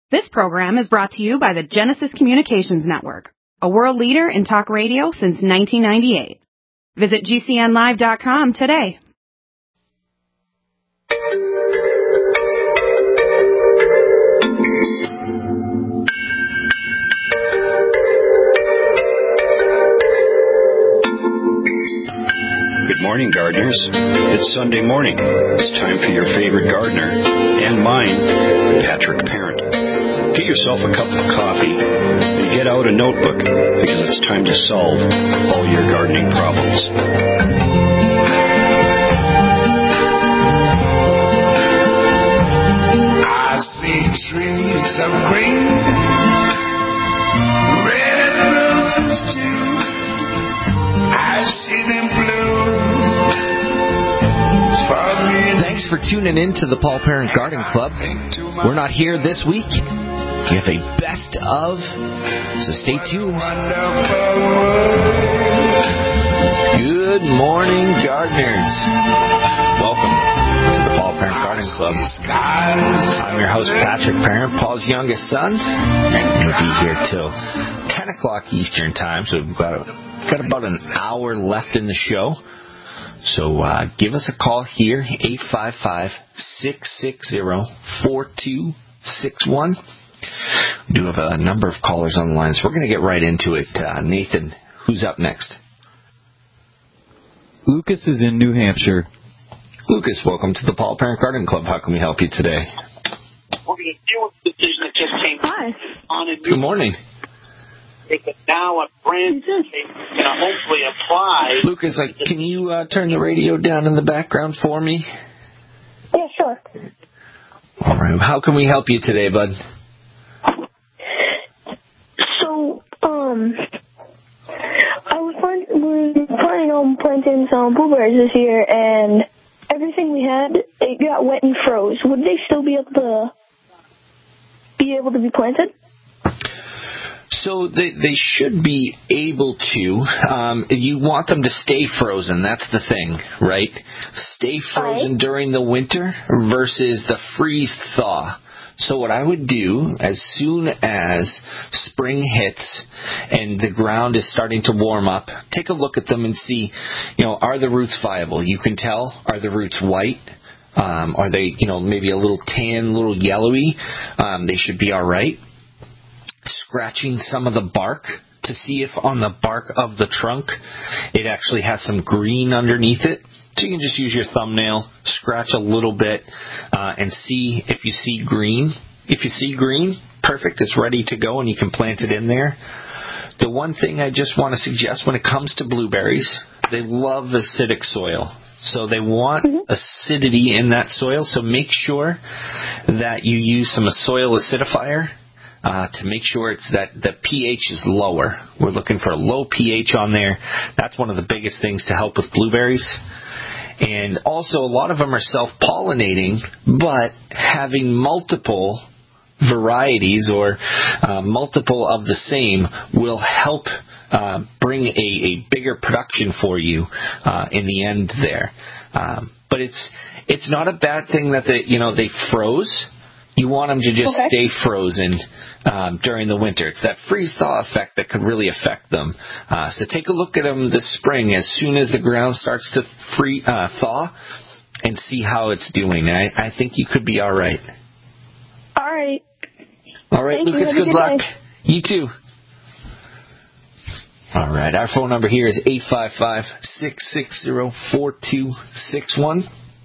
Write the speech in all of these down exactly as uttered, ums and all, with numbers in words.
This program is brought to you by the Genesis Communications Network, a world leader in talk radio since nineteen ninety-eight. Visit G C N live dot com today. Good morning, gardeners. It's Sunday morning. It's time for your favorite gardener and mine, Patrick Parent. Get yourself a cup of coffee and get out a notebook because it's time to solve all your gardening problems. I see trees of green, red roses too. I see them blue. Thanks for tuning in to the Paul Parent Garden Club. We're not here this week. We have a best of, so stay tuned. Good morning, gardeners. Welcome to the Paul Parent Garden Club. I'm your host, Patrick Parent, Paul's youngest son. We'll be here till ten o'clock Eastern Time, so we've got, a, got about an hour left in the show. So uh, give us a call here, eight five five, six six zero, four two six one. We do have a number of callers on the line, so we're going to get right into it. Uh, Nathan, who's up next? Lucas is in New Hampshire. Lucas, welcome to the Paul Parent Garden Club. How can we help you today? We're going to deal with the decision that just came Hi. on a new Good morning. But now a brand new can hopefully apply. Lucas, uh, can you uh, turn the radio down in the background for me? Yeah, sure. All right. How can we help you today, bud? So, um, I was plan- we were planning on planting some blueberries this year, and everything we had, it got wet and froze. Would they still be able to be able to be planted? So they they should be able to. Um, you want them to stay frozen. That's the thing, right? Stay frozen right. during the winter versus the freeze thaw. So what I would do as soon as spring hits and the ground is starting to warm up, take a look at them and see, you know, are the roots viable? You can tell. Are the roots white? Um, are they, you know, maybe a little tan, a little yellowy? Um, they should be all right. Scratching some of the bark to see if on the bark of the trunk it actually has some green underneath it. So you can just use your thumbnail, scratch a little bit, uh, and see if you see green. If you see green, perfect, it's ready to go and you can plant it in there. The one thing I just want to suggest when it comes to blueberries, they love acidic soil. So they want mm-hmm. acidity in that soil, so make sure that you use some soil acidifier. Uh, to make sure it's that the pH is lower. We're looking for a low pH on there. That's one of the biggest things to help with blueberries. And also, a lot of them are self-pollinating, but having multiple varieties or uh, multiple of the same will help uh, bring a, a bigger production for you uh, in the end there. Um, but it's it's not a bad thing that they, you know, they froze. You want them to just okay. stay frozen um, during the winter. It's that freeze-thaw effect that could really affect them. Uh, so take a look at them this spring as soon as the ground starts to free, uh, thaw and see how it's doing. I, I think you could be all right. All right. All right, Thank Lucas, you. good, good luck. Day. You too. All right, our phone number here is eight five five, six six zero, four two six one.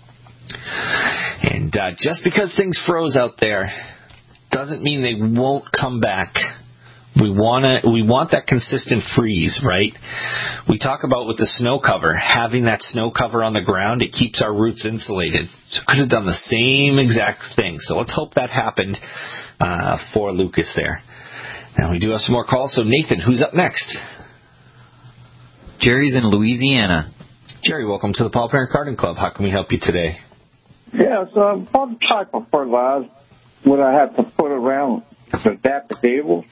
And uh, just because things froze out there doesn't mean they won't come back. We wanna, we want that consistent freeze, right? We talk about with the snow cover, having that snow cover on the ground, it keeps our roots insulated. So could have done the same exact thing. So let's hope that happened uh, for Lucas there. Now we do have some more calls. So Nathan, who's up next? Jerry's in Louisiana. Jerry, welcome to the Paul Parent Garden Club. How can we help you today? Yes, uh, what type of fertilizer would I have to put around the daffodils?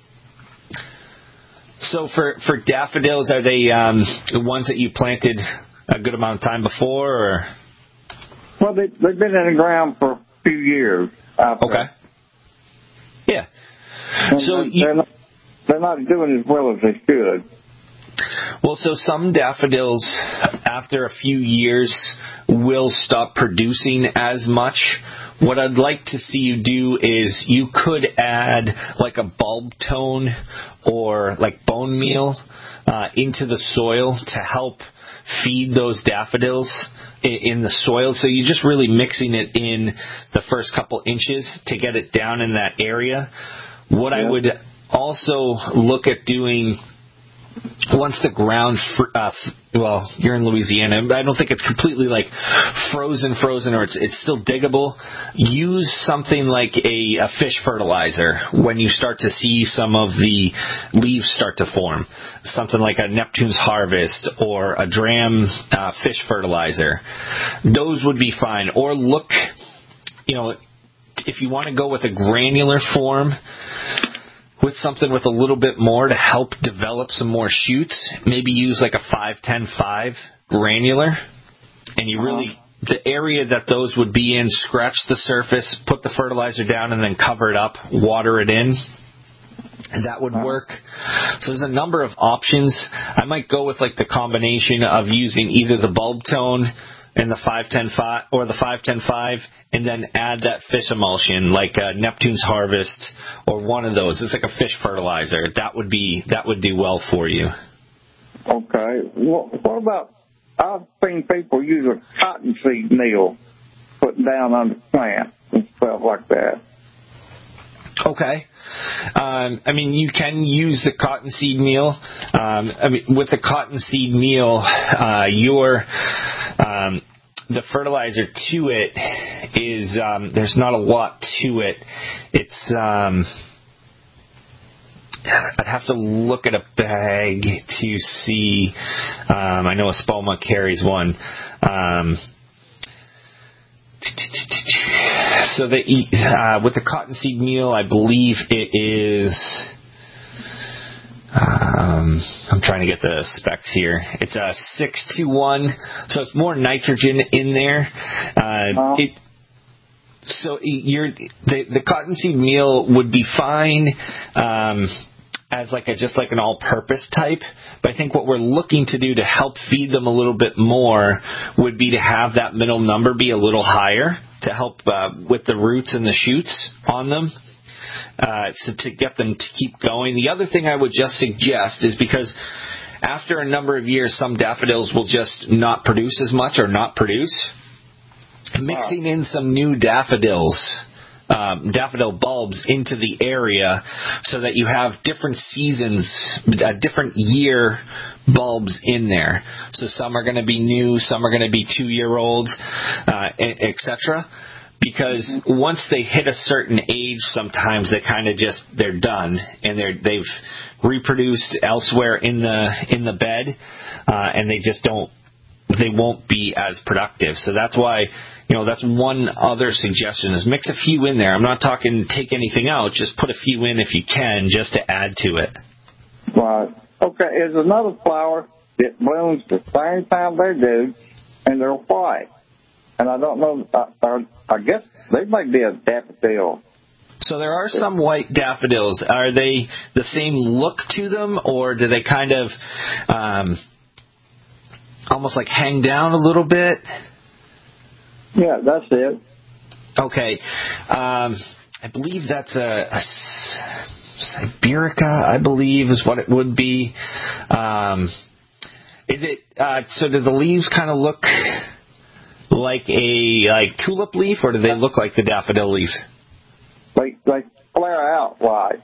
So for, for daffodils, are they um, the ones that you planted a good amount of time before? Or? Well, they, they've been in the ground for a few years. Okay. Yeah. And So they're, you, they're, not, they're not doing as well as they should. well, so some daffodils, after a few years, will stop producing as much. What I'd like to see you do is you could add like a bulb tone or like bone meal uh, into the soil to help feed those daffodils in the soil. So you're just really mixing it in the first couple inches to get it down in that area. What yeah. I would also look at doing once the ground, uh, well, you're in Louisiana, I don't think it's completely like frozen, frozen, or it's it's still diggable. Use something like a, a fish fertilizer when you start to see some of the leaves start to form. Something like a Neptune's Harvest or a Dram uh, fish fertilizer. Those would be fine. Or look, you know, if you want to go with a granular form, with something with a little bit more to help develop some more shoots, maybe use like a five ten five granular, and you really, the area that those would be in, scratch the surface, put the fertilizer down, and then cover it up, water it in. And that would work. So there's a number of options. I might go with like the combination of using either the bulb tone and the five ten five or the five ten five, and then add that fish emulsion like uh, Neptune's Harvest or one of those. It's like a fish fertilizer. That would be that would do well for you. Okay. Well, what about? I've seen people use a cottonseed meal put down on the plant and stuff like that. Okay. Um, I mean, you can use the cottonseed meal. Um, I mean, with the cottonseed meal, uh, your um, the fertilizer to it is um, there's not a lot to it. It's um, I'd have to look at a bag to see. Um, I know Espoma carries one. Um, So the uh, with the cottonseed meal, I believe it is. Um, I'm trying to get the specs here. It's a six to one, so it's more nitrogen in there. Uh, it so you're the the cottonseed meal would be fine. Um, as like a just like an all-purpose type, but I think what we're looking to do to help feed them a little bit more would be to have that middle number be a little higher to help uh, with the roots and the shoots on them, uh, so to get them to keep going. The other thing I would just suggest is because after a number of years, some daffodils will just not produce as much or not produce. Mixing in some new daffodils. Um, daffodil bulbs into the area so that you have different seasons, a different year bulbs in there. So some are going to be new, some are going to be two-year-old, uh, et cetera. Because once they hit a certain age, sometimes they kind of just they're done and they're they've reproduced elsewhere in the in the bed, uh, and they just don't. They won't be as productive. So that's why, you know, that's one other suggestion is mix a few in there. I'm not talking take anything out. Just put a few in if you can just to add to it. Right. Okay. Is another flower that blooms the same time they do, and they're white. And I don't know, I, I guess they might be a daffodil. So there are some white daffodils. Are they the same look to them, or do they kind of... Um, almost like hang down a little bit? Yeah, that's it. Okay. Um, I believe that's a, a Siberica, I believe is what it would be. Um, is it, uh, so do the leaves kind of look like a like tulip leaf, or do they look like the daffodil leaf? Like, like flare out wide.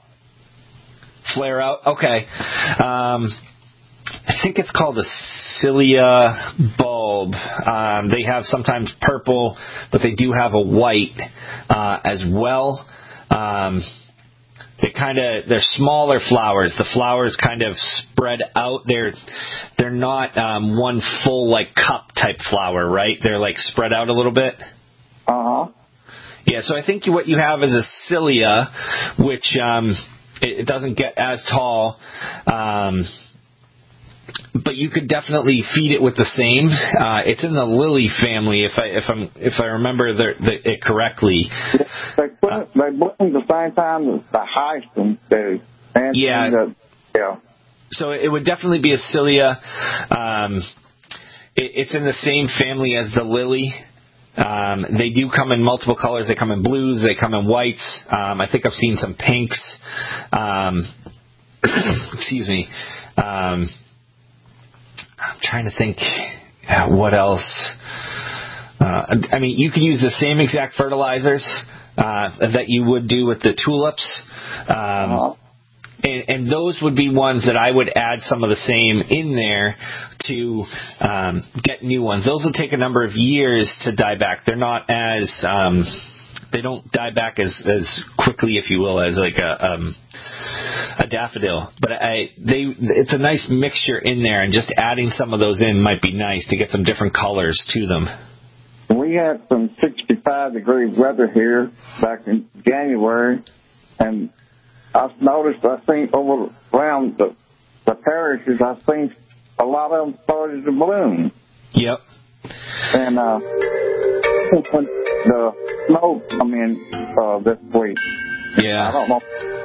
Flare out? Okay. Um, I think it's called a cilia bulb. Um, they have sometimes purple, but they do have a white uh, as well. Um, they kind of they're smaller flowers. The flowers kind of spread out. They're they're not um, one full like cup type flower, right? They're like spread out a little bit. Uh huh. Yeah. So I think what you have is a cilia, which um, it, it doesn't get as tall. Um, but you could definitely feed it with the same. Uh, it's in the lily family, if I if I'm if I remember the, the, it correctly. They put it, they bloom the same time as the hyacinth do. And yeah. And the, yeah. So it would definitely be a Cilia. Um, it, it's in the same family as the lily. Um, they do come in multiple colors. They come in blues. They come in whites. Um, I think I've seen some pinks. Um, excuse me. Um, I'm trying to think what else. Uh, I mean, you could use the same exact fertilizers uh, that you would do with the tulips. Um, uh-huh. And, and those would be ones that I would add some of the same in there to um, get new ones. Those will take a number of years to die back. They're not as um, they don't die back as, as quickly, if you will, as like a um, a daffodil. But I they it's a nice mixture in there, and just adding some of those in might be nice to get some different colors to them. We had some sixty-five degree weather here back in January, and I've noticed, I think, over around the, the parishes, I've seen a lot of them started to bloom. Yep. And uh, when the snow come in uh, this week. Yeah. I don't know.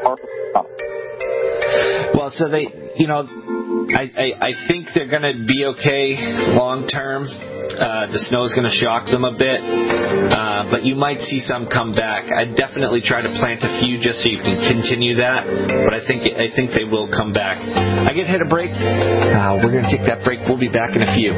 Well, so they, you know, I, I, I think they're going to be okay long term. Uh, the snow is going to shock them a bit, uh, but you might see some come back. I'd definitely try to plant a few just so you can continue that, but I think I think they will come back. I get hit a break. Uh, we're going to take that break. We'll be back in a few.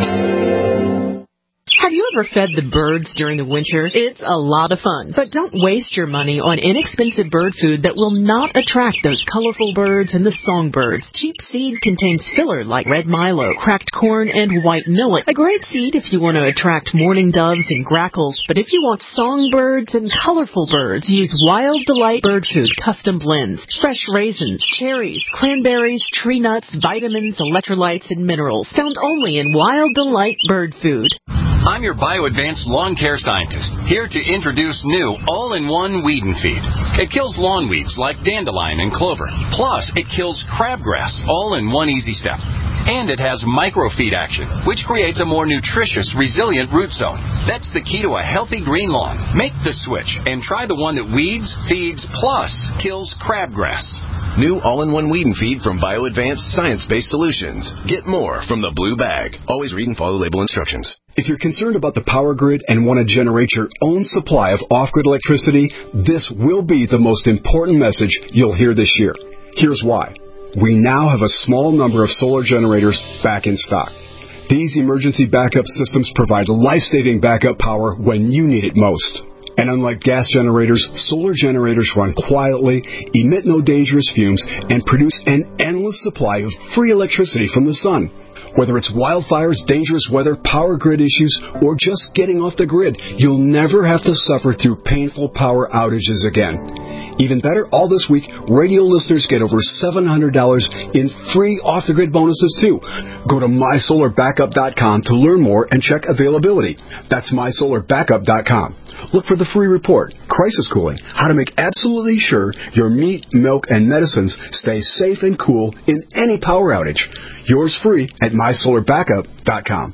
Have you ever fed the birds during the winter? It's a lot of fun. But don't waste your money on inexpensive bird food that will not attract those colorful birds and the songbirds. Cheap seed contains filler like red milo, cracked corn, and white millet. A great seed if you want to attract mourning doves and grackles. But if you want songbirds and colorful birds, use Wild Delight Bird Food Custom Blends. Fresh raisins, cherries, cranberries, tree nuts, vitamins, electrolytes, and minerals. Found only in Wild Delight Bird Food. I'm your BioAdvanced lawn care scientist, here to introduce new all-in-one weed and feed. It kills lawn weeds like dandelion and clover. Plus, it kills crabgrass, all in one easy step. And it has microfeed action, which creates a more nutritious, resilient root zone. That's the key to a healthy green lawn. Make the switch and try the one that weeds, feeds, plus kills crabgrass. New all-in-one weed and feed from BioAdvanced science-based solutions. Get more from the blue bag. Always read and follow label instructions. If you're concerned about the power grid and want to generate your own supply of off-grid electricity, this will be the most important message you'll hear this year. Here's why. We now have a small number of solar generators back in stock. These emergency backup systems provide life-saving backup power when you need it most. And unlike gas generators, solar generators run quietly, emit no dangerous fumes, and produce an endless supply of free electricity from the sun. Whether it's wildfires, dangerous weather, power grid issues, or just getting off the grid, you'll never have to suffer through painful power outages again. Even better, all this week, radio listeners get over seven hundred dollars in free off-the-grid bonuses, too. Go to my solar backup dot com to learn more and check availability. That's my solar backup dot com. Look for the free report, Crisis Cooling, how to make absolutely sure your meat, milk, and medicines stay safe and cool in any power outage. Yours free at my solar backup dot com.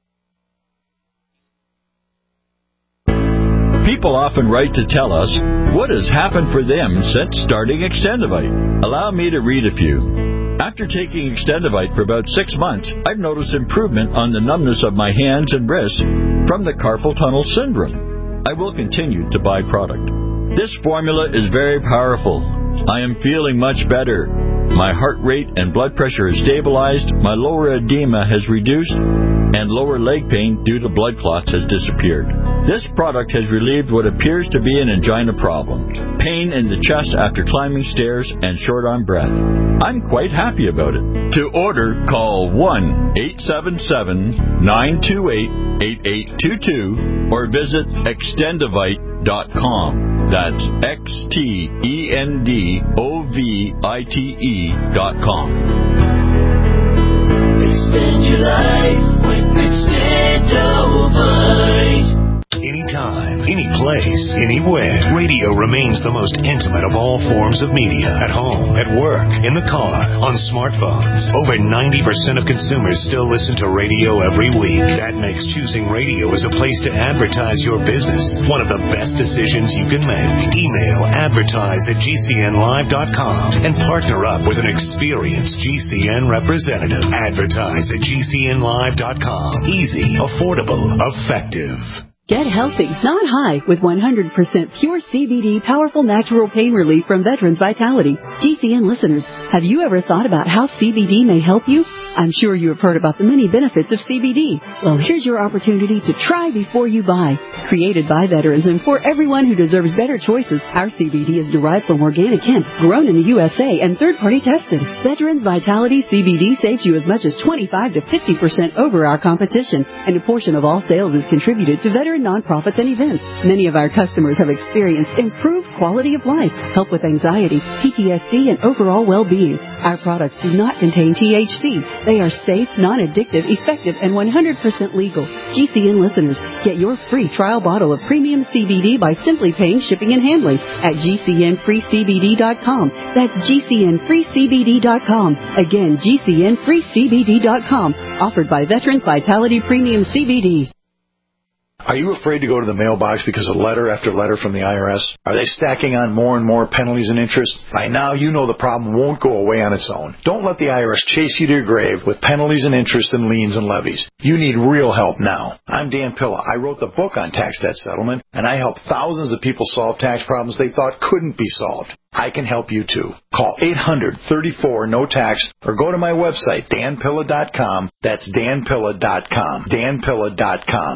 People often write to tell us what has happened for them since starting Extendivite. Allow me to read a few. After taking Extendivite for about six months, I've noticed improvement on the numbness of my hands and wrists from the carpal tunnel syndrome. I will continue to buy product. This formula is very powerful. I am feeling much better. My heart rate and blood pressure is stabilized, my lower edema has reduced, and lower leg pain due to blood clots has disappeared. This product has relieved what appears to be an angina problem, pain in the chest after climbing stairs, and short on breath. I'm quite happy about it. To order, call one eight seven seven, nine two eight, eight eight two two or visit extendivite dot com. That's X T E N D O V I T E dot com. Extend your life with Extendivite. Anytime, any place, anywhere. Radio remains the most intimate of all forms of media. At home, at work, in the car, on smartphones. Over ninety percent of consumers still listen to radio every week. That makes choosing radio as a place to advertise your business one of the best decisions you can make. Email advertise at G C N live dot com and partner up with an experienced G C N representative. Advertise at G C N live dot com. Easy, affordable, effective. Get healthy, not high, with one hundred percent pure C B D powerful natural pain relief from Veterans Vitality. G C N listeners, have you ever thought about how C B D may help you? I'm sure you have heard about the many benefits of C B D. Well, here's your opportunity to try before you buy. Created by veterans and for everyone who deserves better choices, our C B D is derived from organic hemp, grown in the U S A, and third-party tested. Veterans Vitality C B D saves you as much as twenty-five to fifty percent over our competition, and a portion of all sales is contributed to veteran nonprofits and events. Many of our customers have experienced improved quality of life, help with anxiety, P T S D, and overall well-being. Our products do not contain T H C. They are safe, non-addictive, effective, and one hundred percent legal. G C N listeners, get your free trial bottle of premium C B D by simply paying shipping and handling at G C N free C B D dot com. That's G C N free C B D dot com. Again, G C N free C B D dot com. Offered by Veterans Vitality Premium C B D. Are you afraid to go to the mailbox because of letter after letter from the I R S? Are they stacking on more and more penalties and interest? By now, you know the problem won't go away on its own. Don't let the I R S chase you to your grave with penalties and interest and liens and levies. You need real help now. I'm Dan Pilla. I wrote the book on tax debt settlement, and I helped thousands of people solve tax problems they thought couldn't be solved. I can help you too. Call eight hundred, thirty-four, no tax or go to my website, dan pilla dot com. That's dan pilla dot com. dan pilla dot com.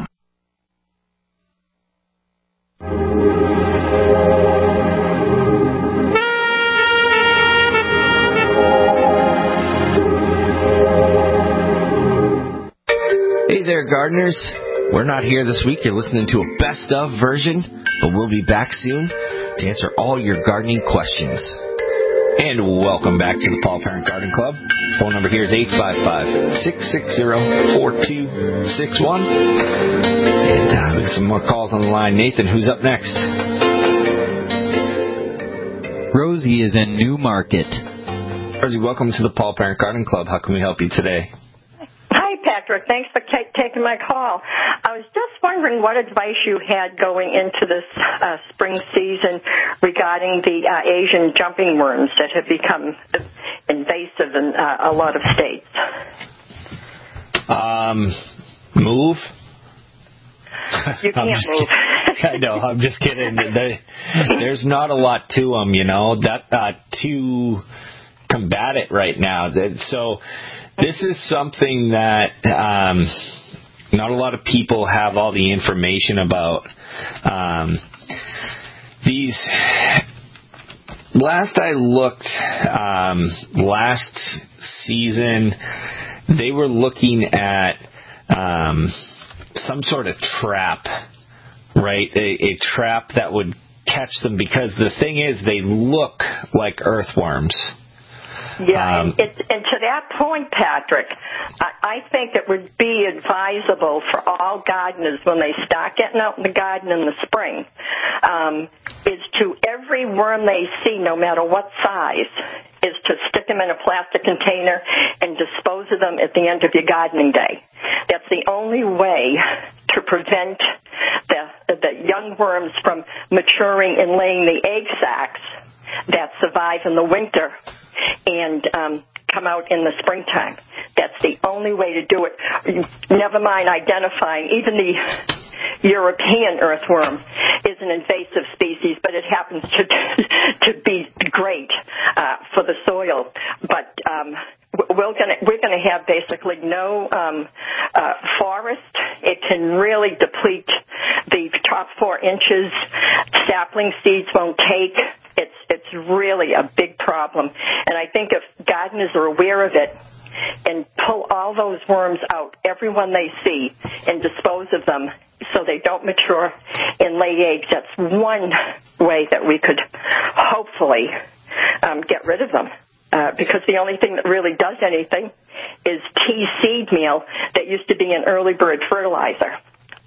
Hey there, gardeners. We're not here this week. You're listening to a best of version, but we'll be back soon to answer all your gardening questions. And welcome back to the Paul Parent Garden Club. Phone number here is eight five five, six six zero, four two six one. And uh, we got some more calls on the line. Nathan, who's up next? Rosie is in New Market. Rosie, welcome to the Paul Parent Garden Club. How can we help you today? Hi, Patrick. Thanks for t- taking my call. I was just wondering what advice you had going into this uh, spring season regarding the uh, Asian jumping worms that have become invasive in uh, a lot of states. Um, move. You can't move. I know. I'm just kidding. They, there's not a lot to them, you know, that uh, to combat it right now. So this is something that um, not a lot of people have all the information about. Um, these. Last I looked, um, last season, they were looking at um, some sort of trap, right? A, a trap that would catch them, because the thing is, they look like earthworms. Yeah, um, it, and to that point, Patrick, I, I think it would be advisable for all gardeners when they start getting out in the garden in the spring, um, is to every worm they see, no matter what size, is to stick them in a plastic container and dispose of them at the end of your gardening day. That's the only way to prevent the, the young worms from maturing and laying the egg sacs that survive in the winter and um, come out in the springtime. That's the only way to do it. Never mind identifying. Even the European earthworm is an invasive species, but it happens to to be great uh, for the soil. But um, we're going to we're going to have basically no um, uh, forest. It can really deplete the top four inches. Sapling seeds won't take. It's it's really a big problem. And I think if gardeners are aware of it and pull all those worms out, every one they see, and dispose of them so they don't mature and lay eggs, that's one way that we could hopefully um, get rid of them. Uh, because the only thing that really does anything is tea seed meal that used to be an early bird fertilizer.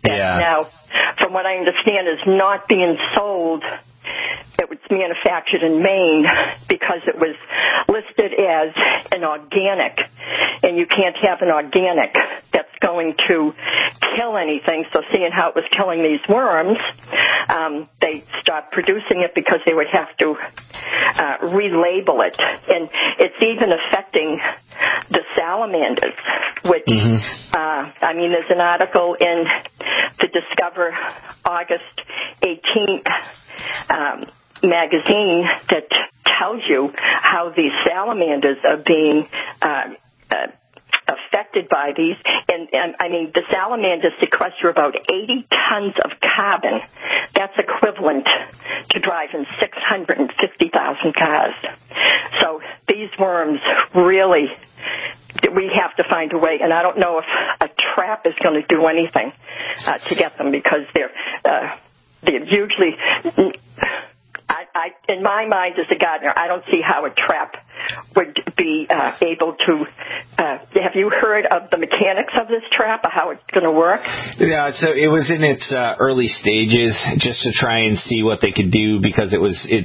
that yeah. now, from what I understand, is not being sold. It was manufactured in Maine because it was listed as an organic, and you can't have an organic that's going to kill anything. So seeing how it was killing these worms, um, they stopped producing it because they would have to uh, relabel it. And it's even affecting the salamanders, which, mm-hmm. uh, I mean, there's an article in the Discover August eighteenth um, magazine that tells you how these salamanders are being uh, uh, affected by these. And, and, I mean, the salamanders sequester about eighty tons of carbon. That's equivalent to driving six hundred fifty thousand cars. So these worms really, we have to find a way, and I don't know if a trap is going to do anything uh, to get them, because they're, uh, they're usually... I, I, in my mind as a gardener, I don't see how a trap would be uh, able to. Uh, have you heard of the mechanics of this trap, or how it's going to work? Yeah, so it was in its uh, early stages, just to try and see what they could do, because it was it.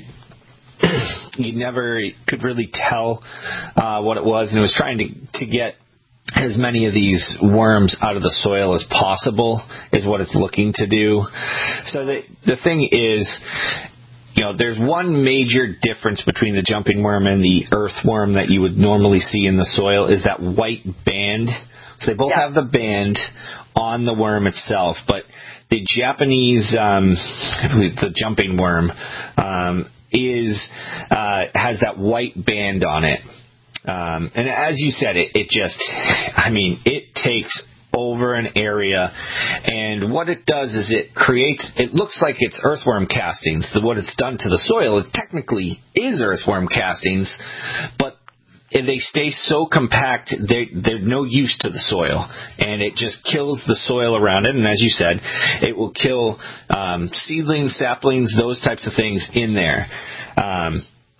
You never could really tell uh, what it was, and it was trying to to get as many of these worms out of the soil as possible is what it's looking to do. So the the thing is, you know, there's one major difference between the jumping worm and the earthworm that you would normally see in the soil is that white band. So they both yeah. have the band on the worm itself, but the Japanese, um, I believe the jumping worm, um, is uh, has that white band on it. Um, and as you said, it, it just, I mean, it takes over an area, and what it does is it creates, it looks like it's earthworm castings. So what it's done to the soil, it technically is earthworm castings, but they stay so compact, they're, they're no use to the soil, and it just kills the soil around it. And as you said, it will kill um, seedlings, saplings, those types of things in there. Um,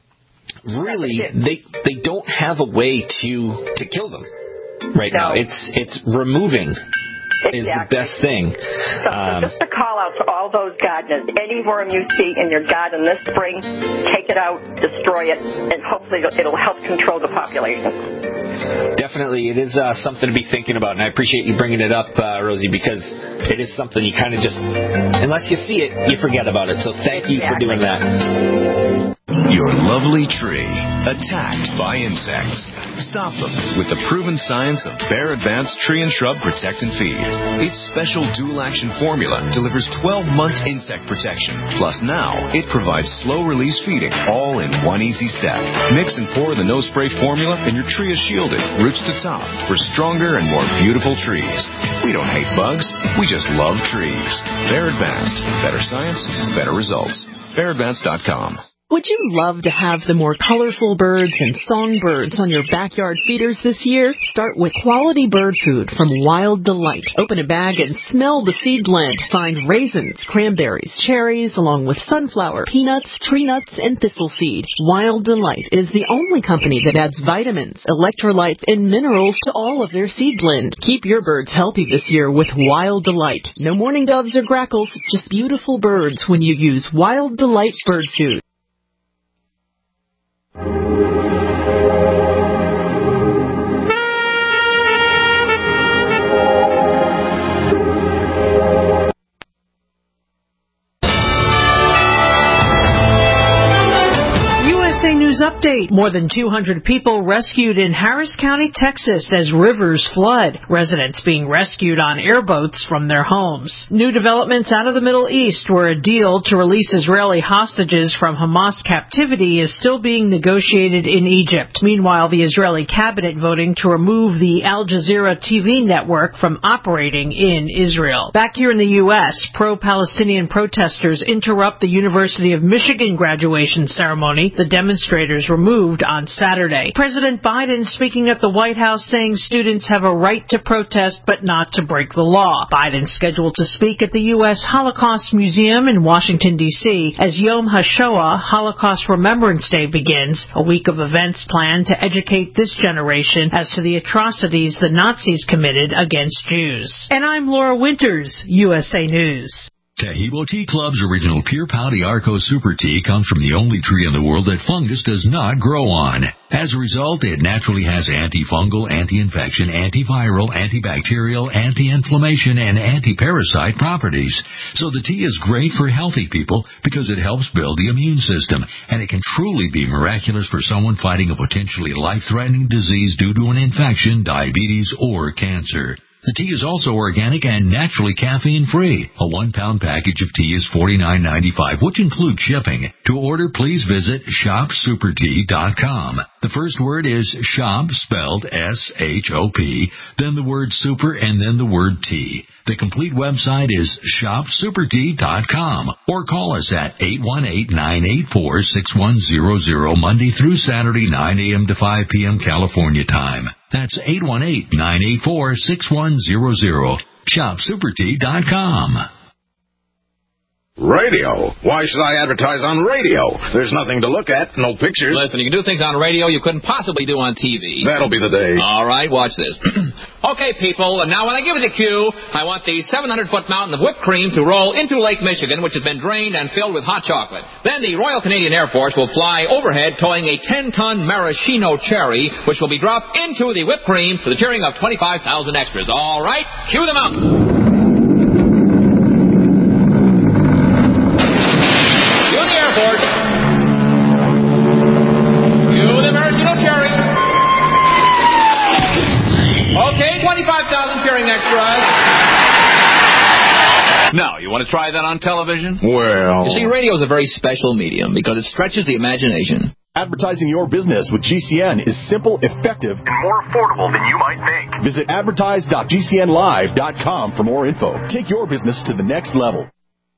really, they they don't have a way to to kill them right no. now. It's it's removing exactly. is the best thing. So, um, so just a call out to all those gardeners. Any worm you see in your garden this spring, take it out, destroy it, and hopefully it'll, it'll help control the population. Definitely, it is uh, something to be thinking about, and I appreciate you bringing it up, uh, Rosie, because it is something you kind of just, unless you see it, you forget about it. So thank exactly. you for doing that. Your lovely tree attacked by insects. Stop them with the proven science of Bayer Advanced Tree and Shrub Protect and Feed. Its special dual-action formula delivers twelve-month insect protection. Plus now, it provides slow-release feeding, all in one easy step. Mix and pour the no-spray formula, and your tree is shielded, roots to top, for stronger and more beautiful trees. We don't hate bugs, we just love trees. Bayer Advanced. Better science, better results. Bayer Advanced dot com. Would you love to have the more colorful birds and songbirds on your backyard feeders this year? Start with quality bird food from Wild Delight. Open a bag and smell the seed blend. Find raisins, cranberries, cherries, along with sunflower, peanuts, tree nuts, and thistle seed. Wild Delight is the only company that adds vitamins, electrolytes, and minerals to all of their seed blend. Keep your birds healthy this year with Wild Delight. No mourning doves or grackles, just beautiful birds when you use Wild Delight bird food. News update. More than two hundred people rescued in Harris County, Texas as rivers flood. Residents being rescued on airboats from their homes. New developments out of the Middle East, where a deal to release Israeli hostages from Hamas captivity is still being negotiated in Egypt. Meanwhile, the Israeli cabinet voting to remove the Al Jazeera T V network from operating in Israel. Back here in the U S, pro-Palestinian protesters interrupt the University of Michigan graduation ceremony. The demonstrators demonstrators removed on Saturday. President Biden speaking at the White House saying students have a right to protest but not to break the law. Biden scheduled to speak at the U S Holocaust Museum in Washington, D C as Yom HaShoah, Holocaust Remembrance Day, begins, a week of events planned to educate this generation as to the atrocities the Nazis committed against Jews. And I'm Laura Winters, U S A News. Tahibo Tea Club's original Pure Pau Arco Super Tea comes from the only tree in the world that fungus does not grow on. As a result, it naturally has antifungal, anti-infection, antiviral, antibacterial, anti-inflammation, and anti-parasite properties. So the tea is great for healthy people because it helps build the immune system, and it can truly be miraculous for someone fighting a potentially life-threatening disease due to an infection, diabetes, or cancer. The tea is also organic and naturally caffeine-free. A one-pound package of tea is forty-nine ninety-five, which includes shipping. To order, please visit shop super tea dot com. The first word is shop, spelled S H O P, then the word super, and then the word tea. The complete website is shop super tea dot com, or call us at eight one eight, nine eight four, six one zero zero, Monday through Saturday, nine a.m. to five p.m. California time. That's eight one eight, nine eight four, six one zero zero. shop super tea dot com. Radio? Why should I advertise on radio? There's nothing to look at, no pictures. Listen, you can do things on radio you couldn't possibly do on T V. That'll be the day. All right, watch this. Okay, people, and now when I give you the cue, I want the seven hundred foot mountain of whipped cream to roll into Lake Michigan, which has been drained and filled with hot chocolate. Then the Royal Canadian Air Force will fly overhead towing a ten ton maraschino cherry, which will be dropped into the whipped cream for the cheering of twenty-five thousand extras. All right, cue the mountain. twenty-five thousand cheering extras. Now, you want to try that on television? Well... You see, radio is a very special medium because it stretches the imagination. Advertising your business with G C N is simple, effective, and more affordable than you might think. Visit advertise dot g c n live dot com for more info. Take your business to the next level.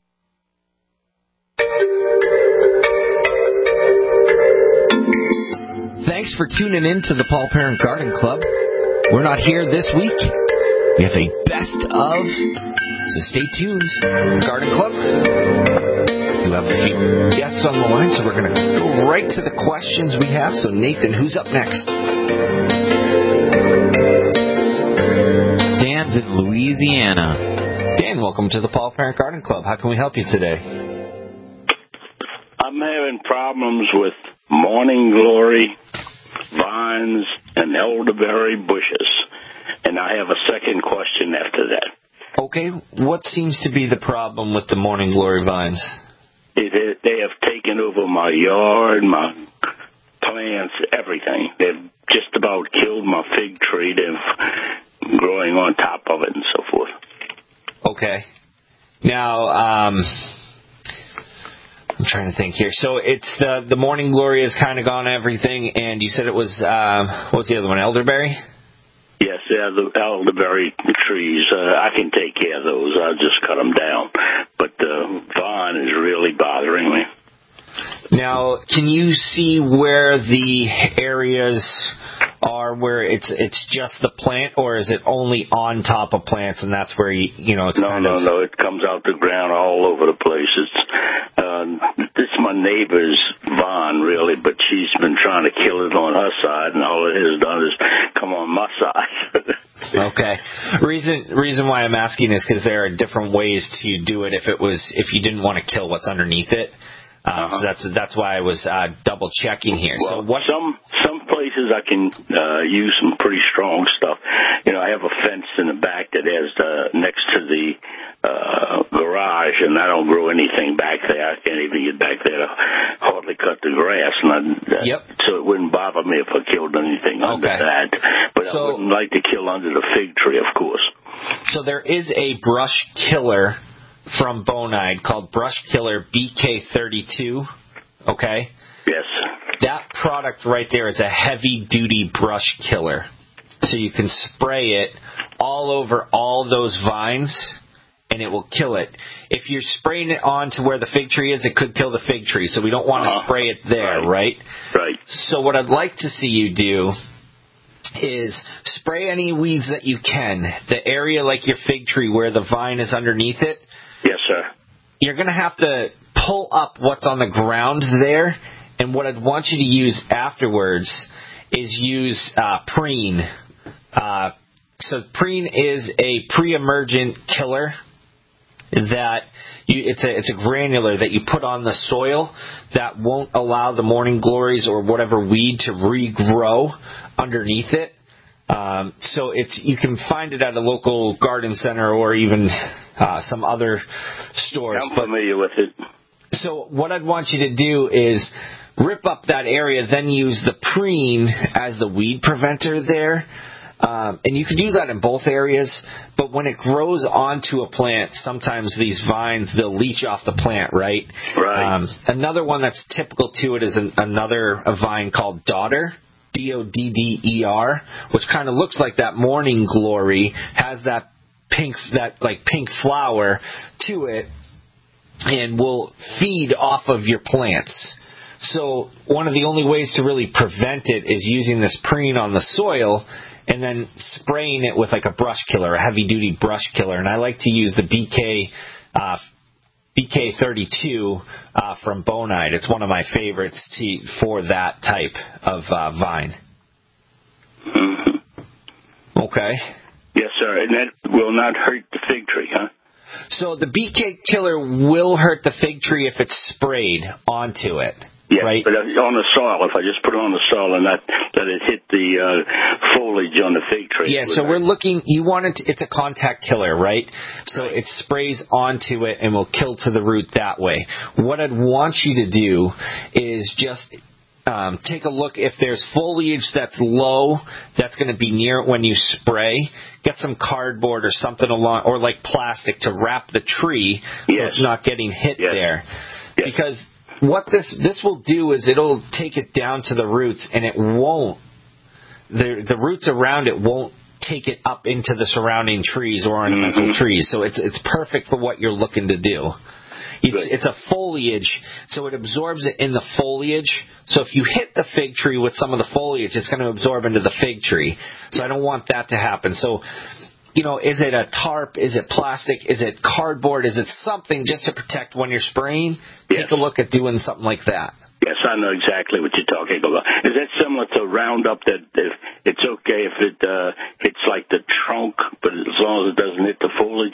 Thanks for tuning in to the Paul Parent Garden Club. We're not here this week. We have a best of, so stay tuned. Garden Club, we have a few guests on the line, so we're going to go right to the questions we have. So, Nathan, who's up next? Dan's in Louisiana. Dan, welcome to the Paul Parent Garden Club. How can we help you today? I'm having problems with morning glory, vines, and elderberry bushes. And I have a second question after that. Okay, what seems to be the problem with the morning glory vines? It, it, they have taken over my yard, my plants, everything. They've just about killed my fig tree. They're growing on top of it and so forth. Okay. Now, um... I'm trying to think here. So it's the the morning glory has kind of gone everything, and you said it was, uh, what was the other one, elderberry? Yes, yeah, the elderberry trees. Uh, I can take care of those. I'll just cut them down. But the vine is really bothering me. Now, can you see where the areas are where it's it's just the plant, or is it only on top of plants, and that's where, you, you know, it's no, kind no, of... No, no, it comes out the ground all over the place. It's, uh, it's my neighbor's vine, really, but she's been trying to kill it on her side, and all it has done is come on my side. Okay. Reason reason why I'm asking is because there are different ways to do it if it was if you didn't want to kill what's underneath it. Um, uh-huh. So that's that's why I was uh, double checking here. Well, so what? Some some places I can uh, use some pretty strong stuff. You know, I have a fence in the back that has uh, next to the uh, garage, and I don't grow anything back there. I can't even get back there to hardly cut the grass, and I, uh, yep. So it wouldn't bother me if I killed anything okay. under that. But so, I wouldn't like to kill under the fig tree, of course. So there is a brush killer from Bonide called Brush Killer B K thirty-two, okay? Yes. That product right there is a heavy-duty brush killer. So you can spray it all over all those vines, and it will kill it. If you're spraying it on to where the fig tree is, it could kill the fig tree. So we don't want to uh-huh. spray it there, right. right? Right. So what I'd like to see you do is spray any weeds that you can. The area like your fig tree where the vine is underneath it. Yes, sir. You're going to have to pull up what's on the ground there, and what I'd want you to use afterwards is use uh, preen. Uh, so preen is a pre-emergent killer that you, it's a it's a granular that you put on the soil that won't allow the morning glories or whatever weed to regrow underneath it. Um, so it's you can find it at a local garden center or even uh, some other stores. I'm familiar with it. So what I'd want you to do is rip up that area, then use the preen as the weed preventer there. Um, and you can do that in both areas, but when it grows onto a plant, sometimes these vines, they'll leach off the plant, right? Right. Um, another one that's typical to it is an, another a vine called Dodder, D O D D E R, which kind of looks like that morning glory, has that pink, that like pink flower to it, and will feed off of your plants. So one of the only ways to really prevent it is using this preen on the soil and then spraying it with like a brush killer, a heavy-duty brush killer. And I like to use the B K uh, B K thirty-two uh, from Bonide. It's one of my favorites to, for that type of uh, vine. Mm-hmm. Okay. Yes, sir. And that will not hurt the fig tree, huh? So the B K killer will hurt the fig tree if it's sprayed onto it. Yes, right? But on the soil, if I just put it on the soil and not let it hit the uh, foliage on the fig tree. Yeah, so we're looking, you want it to, it's a contact killer, right? So it sprays onto it and will kill to the root that way. What I'd want you to do is just um, take a look if there's foliage that's low, that's going to be near it when you spray. Get some cardboard or something along, or like plastic to wrap the tree yes. so it's not getting hit yes. there. Yes. Because what this this will do is it'll take it down to the roots, and it won't, the the roots around it won't take it up into the surrounding trees or ornamental mm-hmm. trees. So it's it's perfect for what you're looking to do. It's Good. it's a foliage, so it absorbs it in the foliage. So if you hit the fig tree with some of the foliage, it's going to absorb into the fig tree. So I don't want that to happen. So, you know, is it a tarp? Is it plastic? Is it cardboard? Is it something just to protect when you're spraying? Yes. Take a look at doing something like that. Yes, I know exactly what you're talking about. Is that similar to Roundup, that if it's okay if it uh, hits like the trunk, but as long as it doesn't hit the foliage?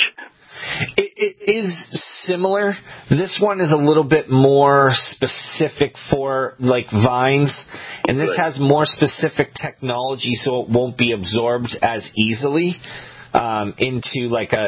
It, it is similar. This one is a little bit more specific for like vines, and this has more specific technology, so it won't be absorbed as easily um, into like a.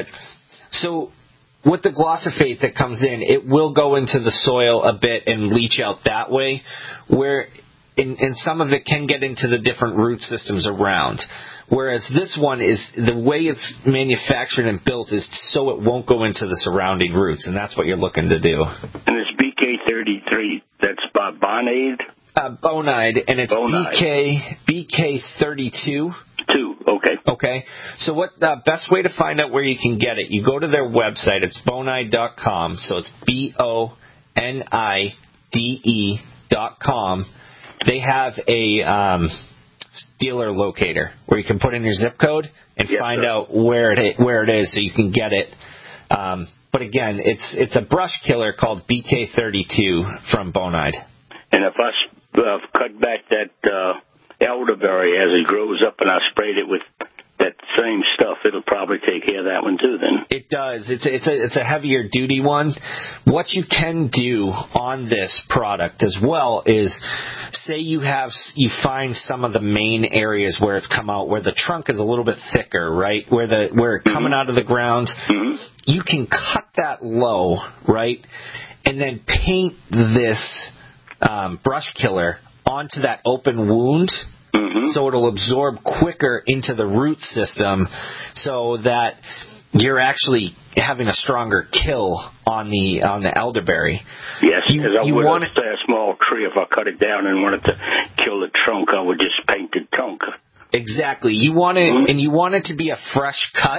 So with the glyphosate that comes in, it will go into the soil a bit and leach out that way, where in, and some of it can get into the different root systems around. Whereas this one is, the way it's manufactured and built is so it won't go into the surrounding roots, and that's what you're looking to do. And it's B K thirty-three, that's by Bonide? Uh, Bonide, and it's Bonide. B K B K thirty-two. Two, okay. Okay. So what the best way to find out where you can get it, you go to their website, it's bonide dot com, so it's B O N I D E dot com. They have a um, dealer locator where you can put in your zip code and yes, find sir. out where it where it is, so you can get it. Um, but again, it's it's a brush killer called B K thirty-two from Bonide. And if I uh, cut back that uh, elderberry as it grows up and I sprayed it with that same stuff, it'll probably take care of that one too then. It does. It's a, it's a, it's a heavier duty one. What you can do on this product as well is, say you have, you find some of the main areas where it's come out, where the trunk is a little bit thicker, right? Where the, where it's coming out of the ground, mm-hmm. you can cut that low, right? And then paint this um, brush killer onto that open wound. Mm-hmm. So it'll absorb quicker into the root system, so that you're actually having a stronger kill on the on the elderberry. Yes, you, because I you would want have a small tree if I cut it down and wanted to kill the trunk, I would just paint the trunk. Exactly. You want it, mm-hmm. and you want it to be a fresh cut.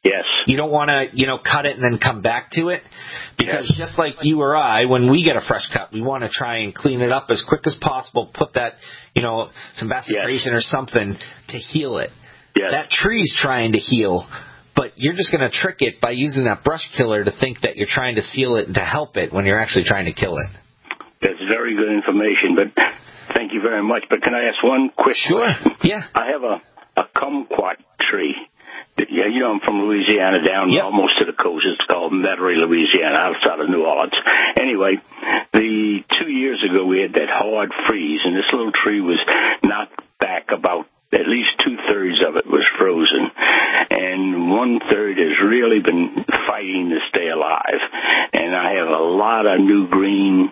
Yes. You don't want to, you know, cut it and then come back to it. Because yes. just like you or I, when we get a fresh cut, we want to try and clean it up as quick as possible, put that, you know, some bacillation yes. or something to heal it. Yes. That tree's trying to heal, but you're just going to trick it by using that brush killer to think that you're trying to seal it and to help it when you're actually trying to kill it. That's very good information, but thank you very much. But can I ask one quick sure. question? Yeah. I have a, a kumquat tree. Yeah, you know, I'm from Louisiana down yep. almost to the coast. It's called Metairie, Louisiana, outside of New Orleans. Anyway, the two years ago we had that hard freeze, and this little tree was knocked back about at least two-thirds of it was frozen, and one-third has really been fighting to stay alive. And I have a lot of new green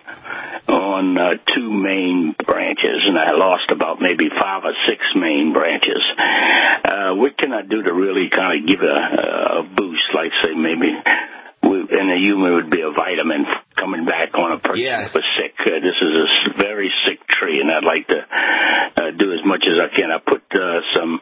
on uh, two main branches, and I lost about maybe five or six main branches. Uh, what can I do to really kind of give a, a boost, like, say, maybe... And a human would be a vitamin coming back on a person yeah. who was sick. Uh, this is a very sick tree, and I'd like to uh, do as much as I can. I put uh, some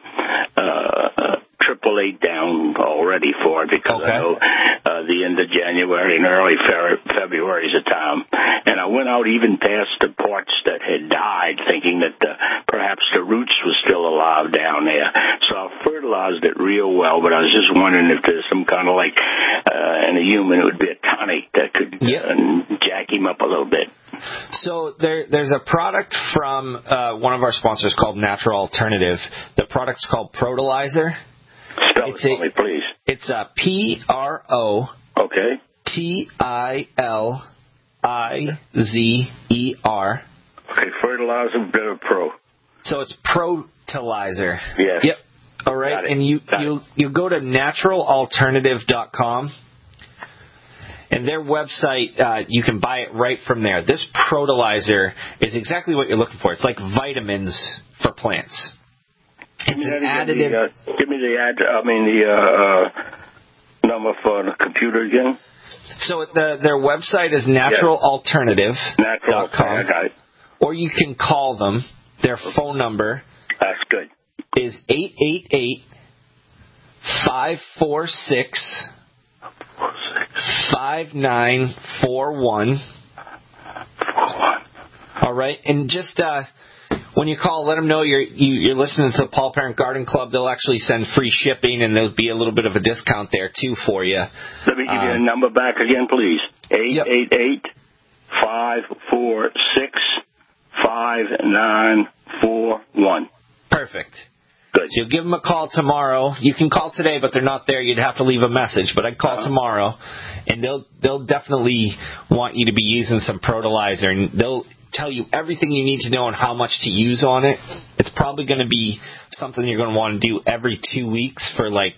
uh, triple eight down already for it because okay. I know uh, the end of January and early February is a time. And I went out even past the parts that had died, thinking that the, perhaps the roots were still alive down there. So I fertilized it real well, but I was just wondering if there's some kind of like, uh, in a human, it would be a tonic that could yep. uh, jack him up a little bit. So there, there's a product from uh, one of our sponsors called Natural Alternative. The product's called Protolizer. Spell it's it for a, me, please. It's a P R O okay. T I L I Z E R. Okay, Fertilizer Bitter Pro. So it's Protolizer. Yes. Yep. All right, and you, you, you go to natural alternative dot com, and their website, uh, you can buy it right from there. This Protolizer is exactly what you're looking for. It's like vitamins for plants. It's an additive. The, uh, give me the ad. I mean the uh, uh, number for the computer again. So the, their website is natural alternative dot com, yes. Natural, or you can call them. Their phone number. That's good. Is eight eight eight, five four six, five nine four one. All right, and just uh, when you call, let them know you're you, you're listening to the Paul Parent Garden Club. They'll actually send free shipping, and there'll be a little bit of a discount there too for you. Let me give um, you the number back again, please. Eight yep. eight eight five four six five nine four one. Perfect. Good. So you'll give them a call tomorrow. You can call today, but they're not there. You'd have to leave a message. But I'd call uh-huh. tomorrow, and they'll they'll definitely want you to be using some Protolizer, and they'll tell you everything you need to know on how much to use on it. It's probably going to be something you're going to want to do every two weeks for like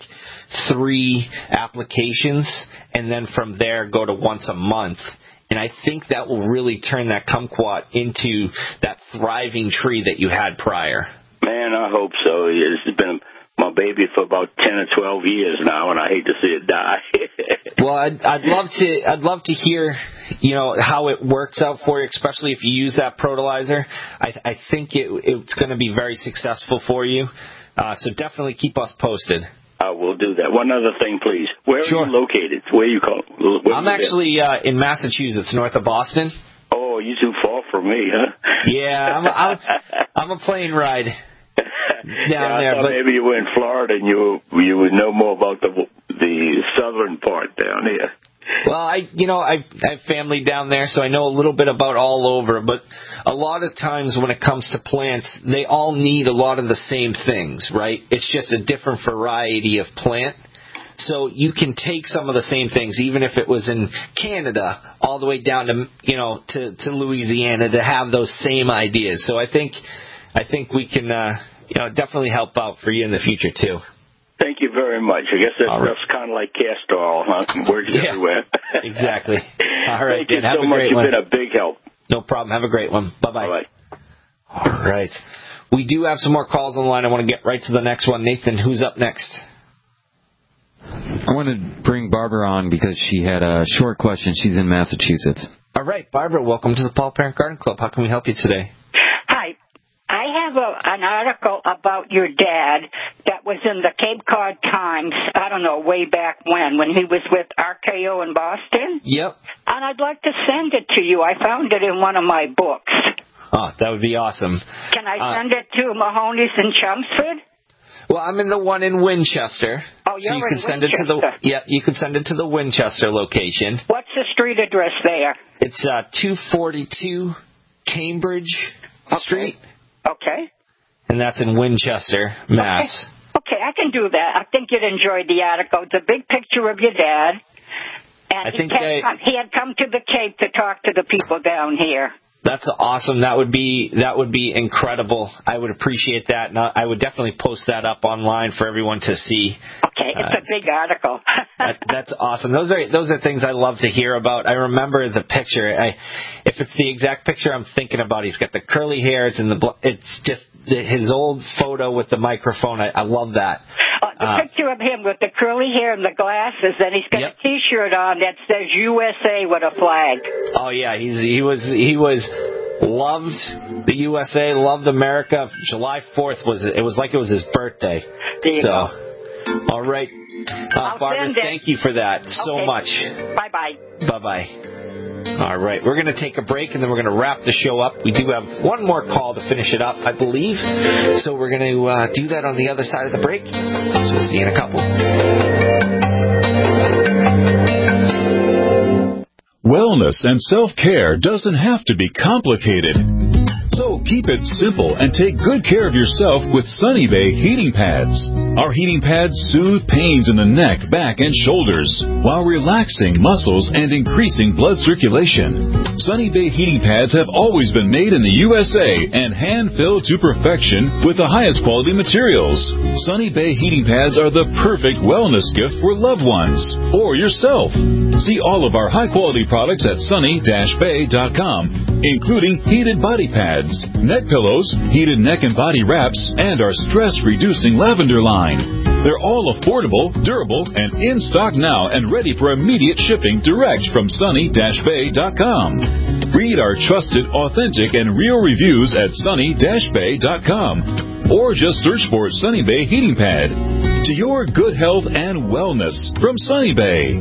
three applications, and then from there go to once a month. And I think that will really turn that kumquat into that thriving tree that you had prior. Man, I hope so. It's been my baby for about ten or twelve years now, and I hate to see it die. Well, I'd, I'd love to. I'd love to hear, you know, how it works out for you, especially if you use that Protolizer. I, I think it, it's going to be very successful for you. Uh, so definitely keep us posted. I will do that. One other thing, please. Where sure. are you located? Where are you call, where I'm actually uh, in Massachusetts, north of Boston. Oh, you too far from me, huh? Yeah, I'm a, I'm, I'm a plane ride down yeah, I there. thought But maybe you were in Florida and you you would know more about the the southern part down here. Well, I you know I, I have family down there, so I know a little bit about all over. But a lot of times when it comes to plants, they all need a lot of the same things, right? It's just a different variety of plant. So you can take some of the same things, even if it was in Canada, all the way down to you know to, to Louisiana, to have those same ideas. So I think I think we can uh, you know definitely help out for you in the future too. Thank you very much. I guess that, right. that's kind of like castor oil, huh? Words yeah, everywhere. Exactly. All right. Thank you have so a much. great You've one. been a big help. No problem. Have a great one. Bye-bye. Bye-bye. All right. We do have some more calls on the line. I want to get right to the next one. Nathan, who's up next? I want to bring Barbara on because she had a short question. She's in Massachusetts. All right. Barbara, welcome to the Paul Parent Garden Club. How can we help you today? Hi. I have a, an article about your dad that was in the Cape Cod Times, I don't know, way back when, when he was with R K O in Boston. Yep. And I'd like to send it to you. I found it in one of my books. Oh, that would be awesome. Can I uh, send it to Mahoney's in Chelmsford? Well, I'm in the one in Winchester. Oh, you're so you in can send Winchester. it to the yeah, you can send it to the Winchester location. What's the street address there? It's uh, two forty-two Cambridge okay. Street. Okay. And that's in Winchester, Mass. Okay. okay, I can do that. I think you'd enjoy the article. It's a big picture of your dad. And I he, think came, I, he had come to the Cape to talk to the people down here. That's awesome. That would be that would be incredible. I would appreciate that. And I would definitely post that up online for everyone to see. Okay, it's uh, a big article. that, that's awesome. Those are those are things I love to hear about. I remember the picture. I, if it's the exact picture I'm thinking about, he's got the curly hairs and the. It's just the, his old photo with the microphone. I, I love that. Uh, the uh, picture of him with the curly hair and the glasses, and he's got yep. a T-shirt on that says U S A with a flag. Oh yeah, he's he was he was loved the U S A, loved America. July fourth was it was like it was his birthday. There you so, go. all right, uh, Barbara, thank you for that so okay. much. Bye bye. Bye bye. All right, we're going to take a break, and then we're going to wrap the show up. We do have one more call to finish it up, I believe. So we're going to uh, do that on the other side of the break. So we'll see you in a couple. Wellness and self-care doesn't have to be complicated. So keep it simple and take good care of yourself with Sunny Bay heating pads. Our heating pads soothe pains in the neck, back, and shoulders while relaxing muscles and increasing blood circulation. Sunny Bay heating pads have always been made in the U S A and hand-filled to perfection with the highest quality materials. Sunny Bay heating pads are the perfect wellness gift for loved ones or yourself. See all of our high-quality products at sunny dash bay dot com, including heated body pads, neck pillows, heated neck and body wraps, and our stress-reducing lavender line. They're all affordable, durable, and in stock now and ready for immediate shipping direct from sunny dash bay dot com. Read our trusted, authentic, and real reviews at sunny dash bay dot com or just search for Sunny Bay Heating Pad. To your good health and wellness from Sunny Bay.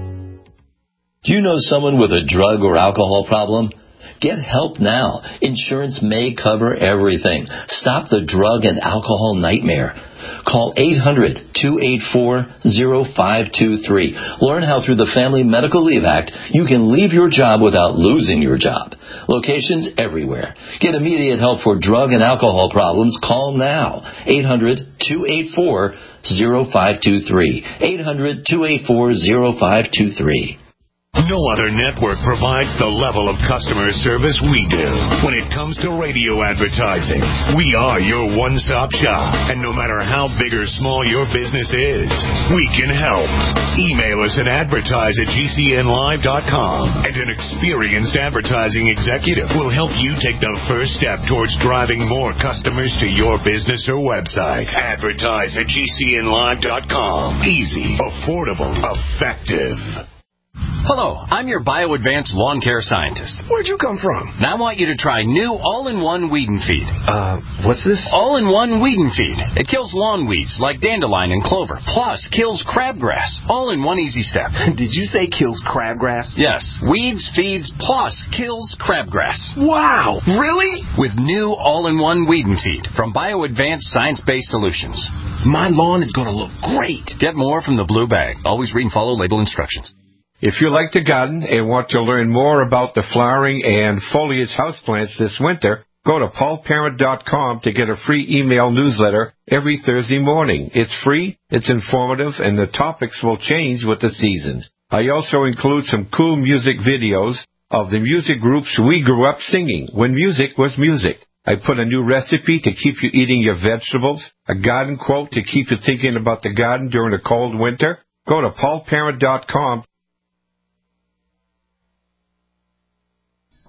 Do you know someone with a drug or alcohol problem? Get help now. Insurance may cover everything. Stop the drug and alcohol nightmare. Call eight hundred, two eight four, zero five two three. Learn how through the Family Medical Leave Act you can leave your job without losing your job. Locations everywhere. Get immediate help for drug and alcohol problems. Call now. eight hundred, two eight four, zero five two three. eight hundred, two eight four, zero five two three. No other network provides the level of customer service we do. When it comes to radio advertising, we are your one-stop shop. And no matter how big or small your business is, we can help. Email us at advertise at G C N live dot com, and an experienced advertising executive will help you take the first step towards driving more customers to your business or website. Advertise at G C N live dot com. Easy, affordable, effective. Hello, I'm your BioAdvanced lawn care scientist. Where'd you come from? Now I want you to try new all-in-one weed and feed. Uh, what's this? All-in-one weed and feed. It kills lawn weeds like dandelion and clover, plus kills crabgrass, all in one easy step. Did you say kills crabgrass? Yes, weeds, feeds, plus kills crabgrass. Wow, really? With new all-in-one weed and feed from BioAdvanced Science-Based Solutions. My lawn is going to look great. Get more from the blue bag. Always read and follow label instructions. If you like to garden and want to learn more about the flowering and foliage houseplants this winter, go to paul parent dot com to get a free email newsletter every Thursday morning. It's free, it's informative, and the topics will change with the seasons. I also include some cool music videos of the music groups we grew up singing when music was music. I put a new recipe to keep you eating your vegetables, a garden quote to keep you thinking about the garden during a cold winter. Go to paul parent dot com.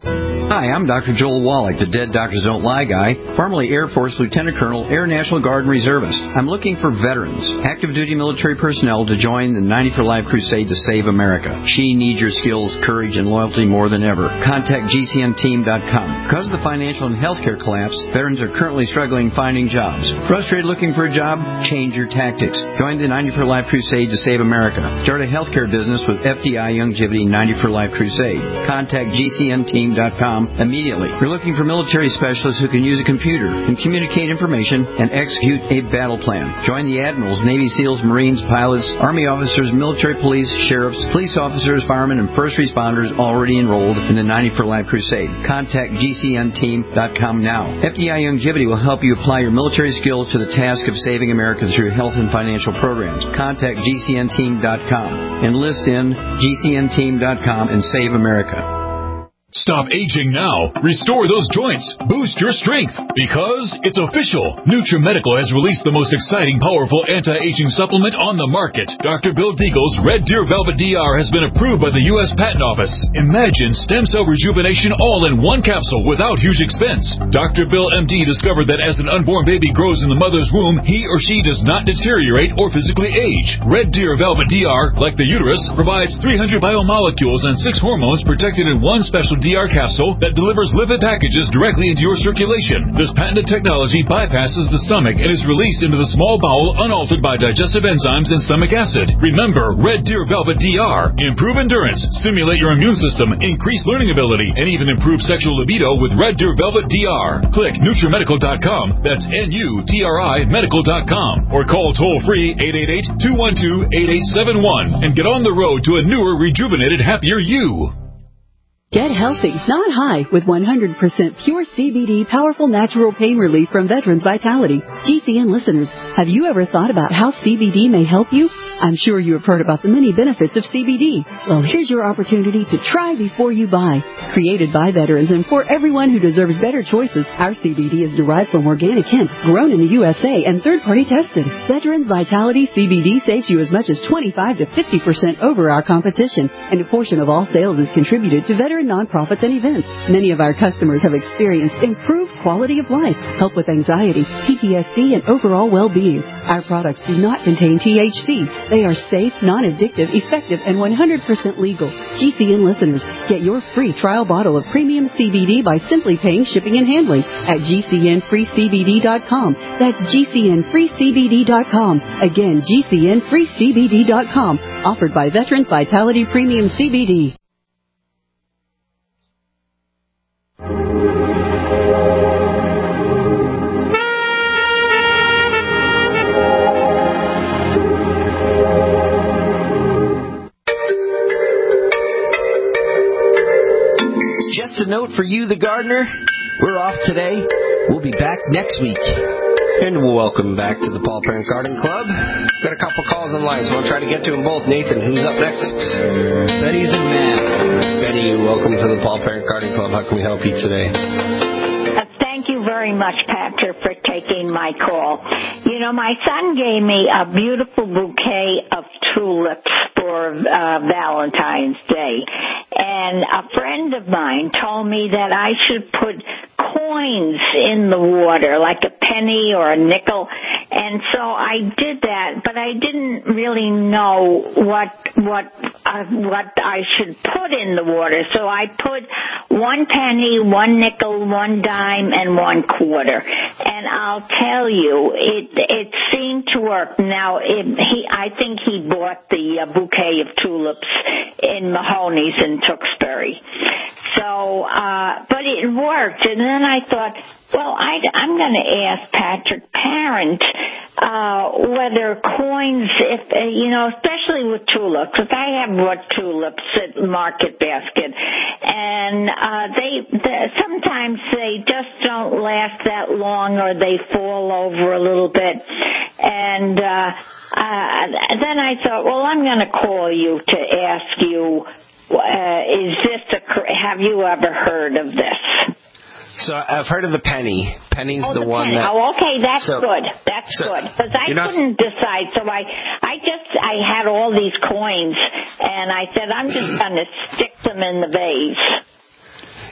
Hi, I'm Doctor Joel Wallach, the Dead Doctors Don't Lie guy, formerly Air Force Lieutenant Colonel, Air National Guard and Reservist. I'm looking for veterans, active duty military personnel to join the ninety for Life crusade to save America. She needs your skills, courage, and loyalty more than ever. Contact G C N team dot com. Because of the financial and healthcare collapse, veterans are currently struggling finding jobs. Frustrated looking for a job? Change your tactics. Join the ninety for Life crusade to save America. Start a healthcare business with F D I Youngevity ninety for Life crusade. Contact G C N team dot com immediately. You're looking for military specialists who can use a computer and communicate information and execute a battle plan. Join the admirals, Navy SEALs, Marines, pilots, Army officers, military police, sheriffs, police officers, firemen, and first responders already enrolled in the ninety for Life crusade. Contact G C N team dot com now. F D I Youngevity will help you apply your military skills to the task of saving America through health and financial programs. Contact G C N team dot com. Enlist in G C N team dot com and save America. Stop aging now. Restore those joints. Boost your strength. Because it's official. NutriMedical has released the most exciting, powerful anti-aging supplement on the market. Doctor Bill Deagle's Red Deer Velvet D R has been approved by the U S Patent Office. Imagine stem cell rejuvenation all in one capsule without huge expense. Doctor Bill M D discovered that as an unborn baby grows in the mother's womb, he or she does not deteriorate or physically age. Red Deer Velvet D R, like the uterus, provides three hundred biomolecules and six hormones protected in one special D R capsule that delivers lipid packages directly into your circulation. This patented technology bypasses the stomach and is released into the small bowel unaltered by digestive enzymes and stomach acid. Remember, Red Deer Velvet D R. Improve endurance, stimulate your immune system, increase learning ability, and even improve sexual libido with Red Deer Velvet D R. Click NutriMedical dot com. That's N U T R I medical dot com. Or call toll-free eight eight eight, two one two, eight eight seven one and get on the road to a newer, rejuvenated, happier you. Get healthy, not high, with one hundred percent pure C B D powerful natural pain relief from Veterans Vitality. G C N listeners, have you ever thought about how C B D may help you? I'm sure you have heard about the many benefits of C B D. Well, here's your opportunity to try before you buy. Created by veterans and for everyone who deserves better choices, our C B D is derived from organic hemp, grown in the U S A and third-party tested. Veterans Vitality C B D saves you as much as twenty-five to fifty percent over our competition, and a portion of all sales is contributed to veteran nonprofits and events. Many of our customers have experienced improved quality of life, help with anxiety, P T S D, and overall well-being. Our products do not contain T H C. They are safe, non-addictive, effective, and one hundred percent legal. G C N listeners, get your free trial bottle of premium C B D by simply paying shipping and handling at G C N free C B D dot com. That's G C N free C B D dot com. Again, G C N free C B D dot com. Offered by Veterans Vitality Premium C B D. Just a note for you, the gardener. We're off today. We'll be back next week. And welcome back to the Paul Parent Garden Club. Got a couple calls on line, so I'll try to get to them both. Nathan, who's up next? Betty's and Matt. Betty, welcome to the Paul Parent Garden Club. How can we help you today? Uh, thank you very much, Patrick, for taking my call. You know, my son gave me a beautiful bouquet of tulips for uh, Valentine's Day. And a friend of mine told me that I should put coins in the water, like a penny or a nickel. And so I did that, but I didn't really know what what uh, what I should put in the water. So I put one penny, one nickel, one dime, and one quarter. And I'll tell you, it it seemed to work. Now, it, he I think he bought the uh, bouquet of tulips in Mahoney's in Tewksbury. So, uh, but it worked. And then I thought, well, I, I'm going to ask Patrick Parent uh, whether coins, if uh, you know, especially with tulips, because I have bought tulips at Market Basket, and uh, they, they sometimes they just don't last that long, or they fall over a little bit, and. Uh, Uh, then I thought, well, I'm going to call you to ask you, uh, is this a, have you ever heard of this? So I've heard of the penny. Penny's oh, the, the one penny. that... Oh, okay, that's so, good. That's so good. Because I not... couldn't decide, so I, I just, I had all these coins, and I said, I'm just going to stick them in the vase.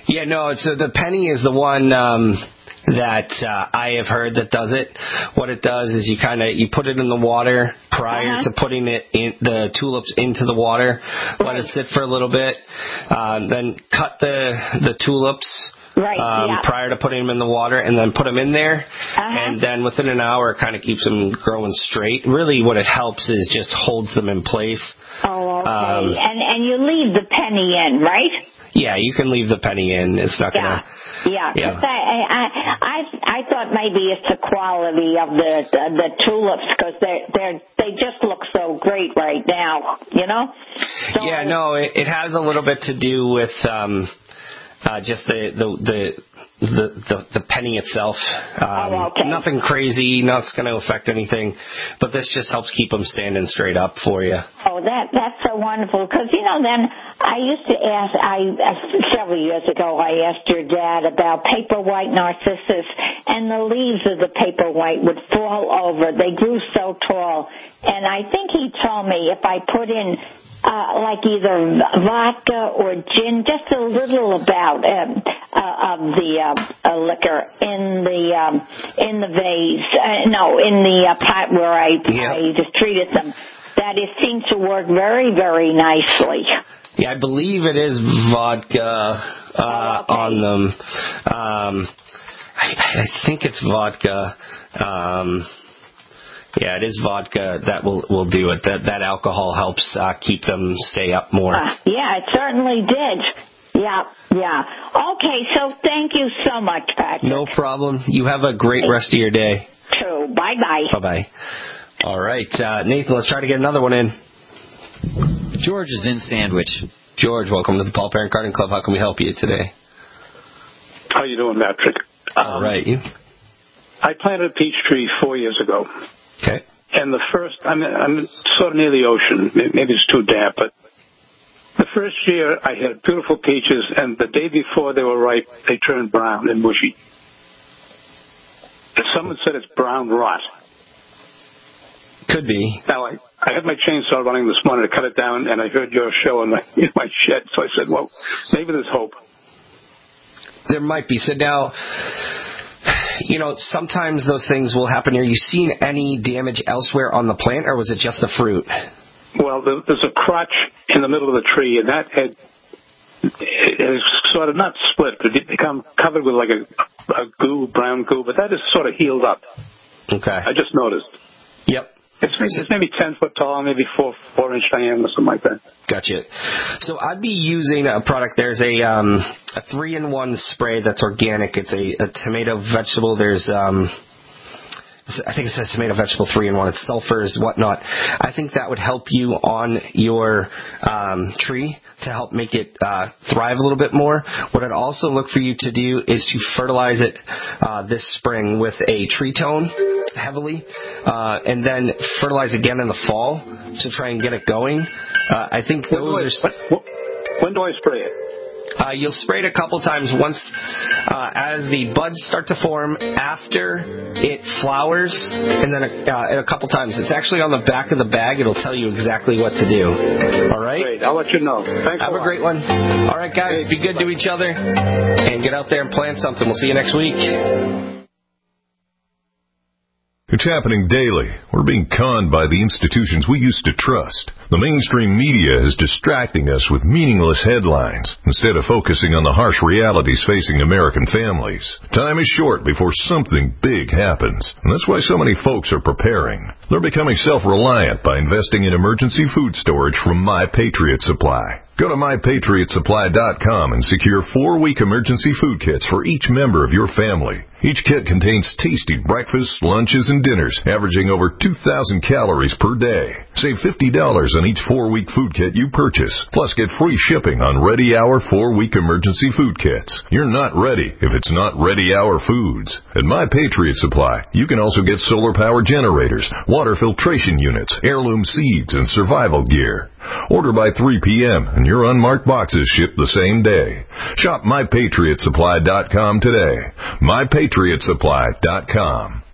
Yeah, no, it's uh, the penny is the one um, that uh, I have heard that does it. What it does is you kind of you put it in the water prior uh-huh. to putting it in the tulips into the water. Right. Let it sit for a little bit, uh, then cut the the tulips. Right, um, yeah. prior to putting them in the water, and then put them in there, uh-huh. and then within an hour, it kind of keeps them growing straight. Really, what it helps is just holds them in place. Oh, okay. Um, and and you leave the penny in, right? Yeah, you can leave the penny in. It's not gonna. Yeah, yeah. Cause I, I I I thought maybe it's the quality of the the, the tulips because they they they just look so great right now, you know. So, yeah, no, it, it has a little bit to do with. Um, Uh, just the the, the the the the penny itself. Um, oh, okay. Nothing crazy, not going to affect anything, but this just helps keep them standing straight up for you. Oh, that that's so wonderful because you know then I used to ask I several years ago I asked your dad about paper white narcissus and the leaves of the paper white would fall over. They grew so tall, and I think he told me if I put in. Uh, like either vodka or gin, just a little about um, uh, of the uh, uh, liquor in the um, in the vase. Uh, no, in the uh, pot where I, yep. I just treated them. That it seemed to work very, very nicely. Yeah, I believe it is vodka uh, oh, okay. on them. Um, I, I think it's vodka. Um, Yeah, it is vodka that will will do it. That that alcohol helps uh, keep them stay up more. Uh, yeah, it certainly did. Yeah, yeah. Okay, so thank you so much, Patrick. No problem. You have a great rest of your day. True. Bye-bye. Bye-bye. All right, uh, Nathan, let's try to get another one in. George is in Sandwich. George, welcome to the Paul Parent Garden Club. How can we help you today? How you doing, Patrick? All um, right, you? I planted a peach tree four years ago. Okay. And the first, I'm, I'm sort of near the ocean. Maybe it's too damp, but the first year I had beautiful peaches, and the day before they were ripe, they turned brown and mushy. And someone said it's brown rot. Could be. Now, I, I had my chainsaw running this morning to cut it down, and I heard your show in my, in my shed, so I said, well, maybe there's hope. There might be. So now... You know, sometimes those things will happen. Are you seeing any damage elsewhere on the plant, or was it just the fruit? Well, there's a crotch in the middle of the tree, and that had is sort of not split, but it become covered with like a, a goo, brown goo, but that is sort of healed up. Okay. I just noticed. Yep. It's, it's maybe ten foot tall, maybe four four inch diameter, something like that. Gotcha. So I'd be using a product. There's a um, a three in one spray that's organic. It's a, a tomato vegetable. There's um, I think it says tomato vegetable three in one. It's sulfurs, whatnot. I think that would help you on your um, tree to help make it uh, thrive a little bit more. What I'd also look for you to do is to fertilize it uh, this spring with a tree tone heavily, uh, and then fertilize again in the fall to try and get it going. Uh, I think those when are. I, when do I spray it? Uh, you'll spray it a couple times once uh, as the buds start to form, after it flowers, and then a, uh, a couple times. It's actually on the back of the bag. It'll tell you exactly what to do. All right? Great. I'll let you know. Thanks Have a, a great one. All right, guys. Be good to each other and get out there and plant something. We'll see you next week. It's happening daily. We're being conned by the institutions we used to trust. The mainstream media is distracting us with meaningless headlines instead of focusing on the harsh realities facing American families. Time is short before something big happens, and that's why so many folks are preparing. They're becoming self-reliant by investing in emergency food storage from My Patriot Supply. Go to my patriot supply dot com and secure four-week emergency food kits for each member of your family. Each kit contains tasty breakfasts, lunches, and dinners, averaging over two thousand calories per day. Save fifty dollars on each four-week food kit you purchase. Plus, get free shipping on Ready Hour four-week emergency food kits. You're not ready if it's not Ready Hour foods. At My Patriot Supply, you can also get solar power generators, water filtration units, heirloom seeds, and survival gear. Order by three p.m. and your unmarked boxes ship the same day. Shop my patriot supply dot com today. my patriot supply dot com.